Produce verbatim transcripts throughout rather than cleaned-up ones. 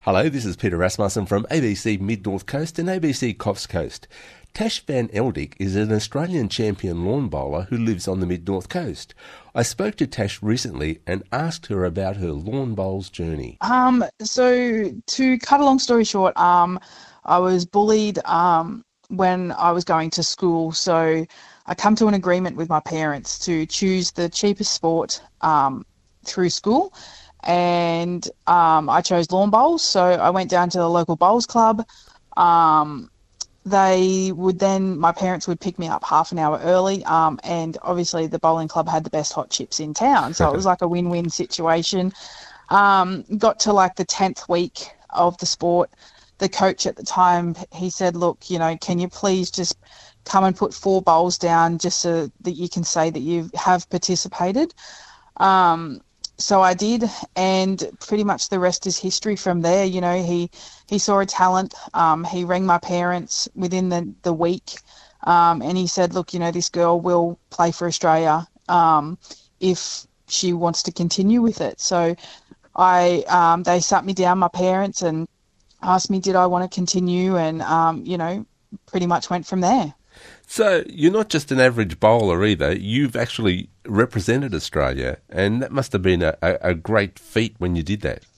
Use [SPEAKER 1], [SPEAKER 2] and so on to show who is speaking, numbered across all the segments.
[SPEAKER 1] Hello, this is Peter Rasmussen from A B C Mid-North Coast and A B C Coffs Coast. Tash Van Eldik is an Australian champion lawn bowler who lives on the Mid-North Coast. I spoke to Tash recently and asked her about her lawn bowls journey.
[SPEAKER 2] Um, so to cut a long story short, um, I was bullied um, when I was going to school. So I come to an agreement with my parents to choose the cheapest sport um, through school. And um, I chose lawn bowls. So I went down to the local bowls club. Um, they would then, my parents would pick me up half an hour early. Um, and obviously the bowling club had the best hot chips in town. So it was like a win-win situation. Um, got to like the tenth week of the sport. The coach at the time, he said, look, you know, can you please just come and put four bowls down just so that you can say that you have participated. Um, So I did, and pretty much the rest is history from there. You know, he he saw a talent. Um, he rang my parents within the, the week, um, and he said, look, you know, this girl will play for Australia um, if she wants to continue with it. So I um, they sat me down, my parents, and asked me, did I want to continue? And, um, you know, pretty much went from there.
[SPEAKER 1] So you're not just an average bowler either. You've actually represented Australia, and that must have been a, a, a great feat when you did that.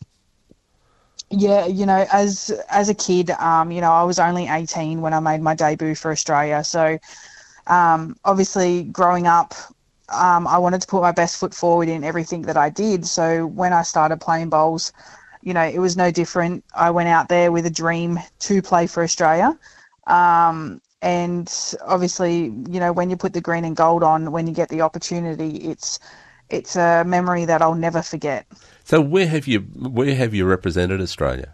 [SPEAKER 2] Yeah, you know, as as a kid, um, you know, I was only eighteen when I made my debut for Australia. So um, obviously growing up, um, I wanted to put my best foot forward in everything that I did. So when I started playing bowls, you know, it was no different. I went out there with a dream to play for Australia. Um, And obviously, you know, when you put the green and gold on, when you get the opportunity, it's it's a memory that I'll never forget.
[SPEAKER 1] So where have you where have you represented Australia?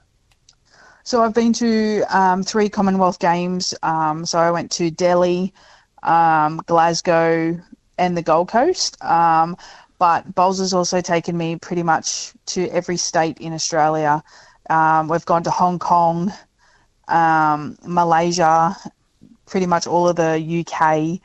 [SPEAKER 2] So I've been to um, three Commonwealth Games. Um, so I went to Delhi, um, Glasgow, and the Gold Coast. Um, but Bowls has also taken me pretty much to every state in Australia. Um, we've gone to Hong Kong, um, Malaysia, pretty much all of the U K,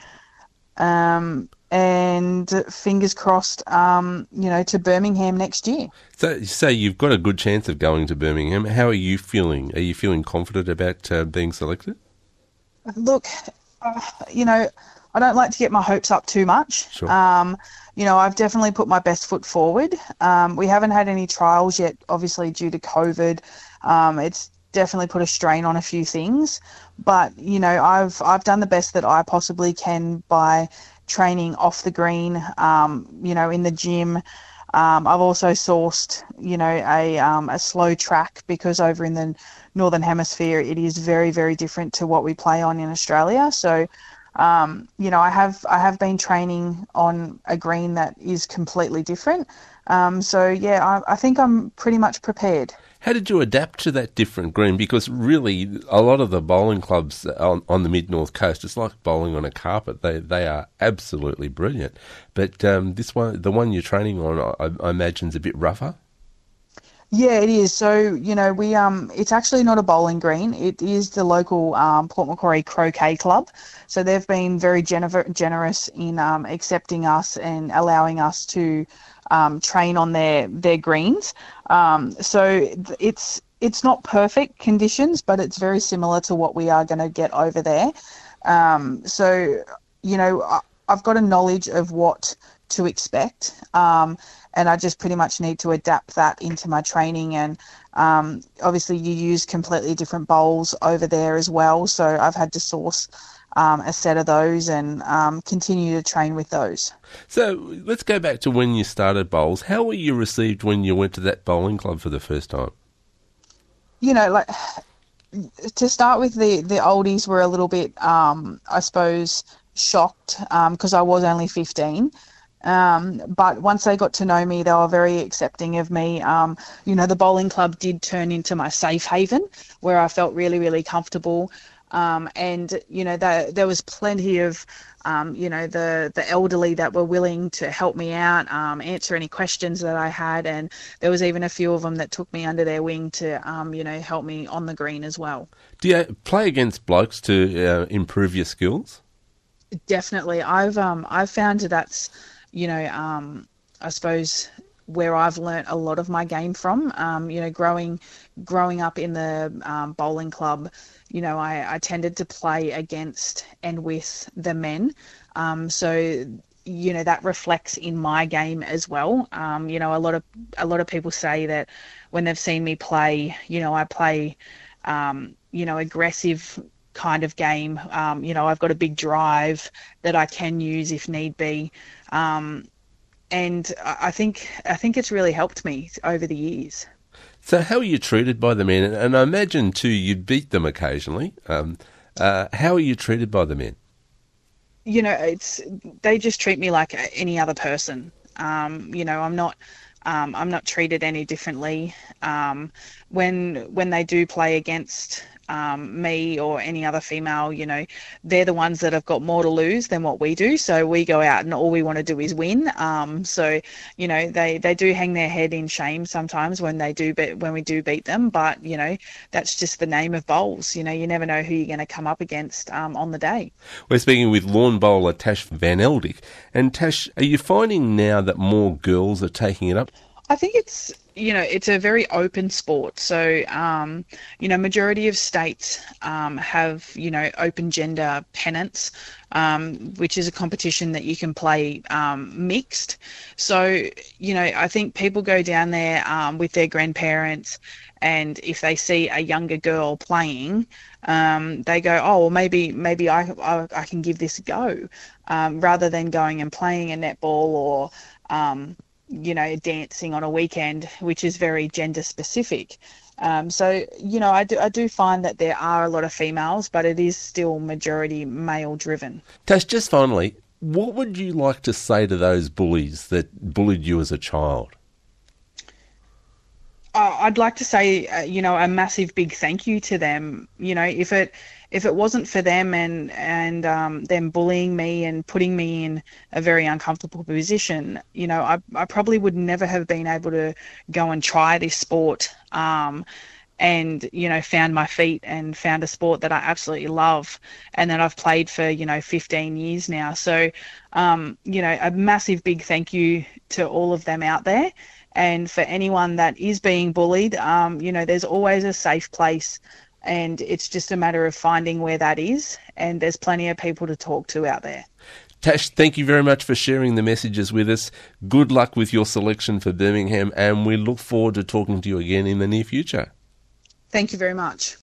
[SPEAKER 2] um, and fingers crossed, um, you know, to Birmingham next year.
[SPEAKER 1] So, so you've got a good chance of going to Birmingham. How are you feeling? Are you feeling confident about uh, being selected?
[SPEAKER 2] Look, uh, you know, I don't like to get my hopes up too much.
[SPEAKER 1] Sure.
[SPEAKER 2] Um, you know, I've definitely put my best foot forward. Um, we haven't had any trials yet, obviously due to COVID. Um, it's definitely put a strain on a few things, but you know, I've I've done the best that I possibly can by training off the green, um, you know, in the gym. Um, I've also sourced, you know, a um, a slow track because over in the Northern Hemisphere it is very, very different to what we play on in Australia. So, um, you know, I have I have been training on a green that is completely different. Um, so yeah, I, I think I'm pretty much prepared.
[SPEAKER 1] How did you adapt to that different green? Because really, a lot of the bowling clubs on, on the Mid-North Coast, it's like bowling on a carpet. They they are absolutely brilliant. But um, this one, the one you're training on, I, I imagine is a bit rougher.
[SPEAKER 2] Yeah, it is. So, you know, we um, it's actually not a bowling green. It is the local um, Port Macquarie Croquet Club. So they've been very gener- generous in um, accepting us and allowing us to um, train on their their greens. Um, so it's it's not perfect conditions, but it's very similar to what we are going to get over there. Um, so, you know, I, I've got a knowledge of what to expect. Um, and I just pretty much need to adapt that into my training. And um, obviously you use completely different bowls over there as well. So I've had to source um, a set of those and um, continue to train with those.
[SPEAKER 1] So let's go back to when you started bowls. How were you received when you went to that bowling club for the first time?
[SPEAKER 2] You know, like to start with, the, the oldies were a little bit, um, I suppose, shocked because um, I was only fifteen. Um, but once they got to know me, they were very accepting of me. Um, you know, the bowling club did turn into my safe haven where I felt really, really comfortable. Um, and, you know, there, there was plenty of, um, you know, the, the elderly that were willing to help me out, um, answer any questions that I had. And there was even a few of them that took me under their wing to, um, you know, help me on the green as well.
[SPEAKER 1] Do you play against blokes to uh, improve your skills?
[SPEAKER 2] Definitely. I've, um, I've found that's, you know, um, I suppose where I've learnt a lot of my game from, um, you know, growing growing up in the um, bowling club, you know, I, I tended to play against and with the men. Um, so, you know, that reflects in my game as well. Um, you know, a lot of a lot of people say that when they've seen me play, you know, I play, um, you know, aggressive kind of game. Um, you know, I've got a big drive that I can use if need be. Um, and I think I think it's really helped me over the years.
[SPEAKER 1] So how are you treated by the men? And I imagine, too, you beat them occasionally. Um, uh, how are you treated by the men?
[SPEAKER 2] You know, it's they just treat me like any other person. Um, you know, I'm not um, I'm not treated any differently. Um, when when they do play against um, me or any other female, you know, they're the ones that have got more to lose than what we do. So we go out and all we want to do is win. Um, so, you know, they, they do hang their head in shame sometimes when they do, but when we do beat them. But, you know, that's just the name of bowls. You know, you never know who you're going to come up against um, on the day.
[SPEAKER 1] We're speaking with lawn bowler Tash Van Eldyk. And Tash, are you finding now that more girls are taking it up?
[SPEAKER 2] I think it's, you know, it's a very open sport. So, um, you know, majority of states um, have, you know, open gender pennants, um, which is a competition that you can play um, mixed. So, you know, I think people go down there um, with their grandparents, and if they see a younger girl playing, um, they go, oh, well, maybe maybe I, I, I can give this a go, um, rather than going and playing a netball or, um, you know, dancing on a weekend, which is very gender specific. Um, so, you know, I do, I do find that there are a lot of females, but it is still majority male driven.
[SPEAKER 1] Tash, just finally, what would you like to say to those bullies that bullied you as a child?
[SPEAKER 2] Uh, I'd like to say, uh, you know, a massive big thank you to them. You know, if it if it wasn't for them and and um, them bullying me and putting me in a very uncomfortable position, you know, I I probably would never have been able to go and try this sport. Um, and, you know, found my feet and found a sport that I absolutely love and that I've played for, you know, fifteen years now. So, um, you know, a massive big thank you to all of them out there. And for anyone that is being bullied, um, you know, there's always a safe place, and it's just a matter of finding where that is. And there's plenty of people to talk to out there.
[SPEAKER 1] Tash, thank you very much for sharing the messages with us. Good luck with your selection for Birmingham, and we look forward to talking to you again in the near future.
[SPEAKER 2] Thank you very much.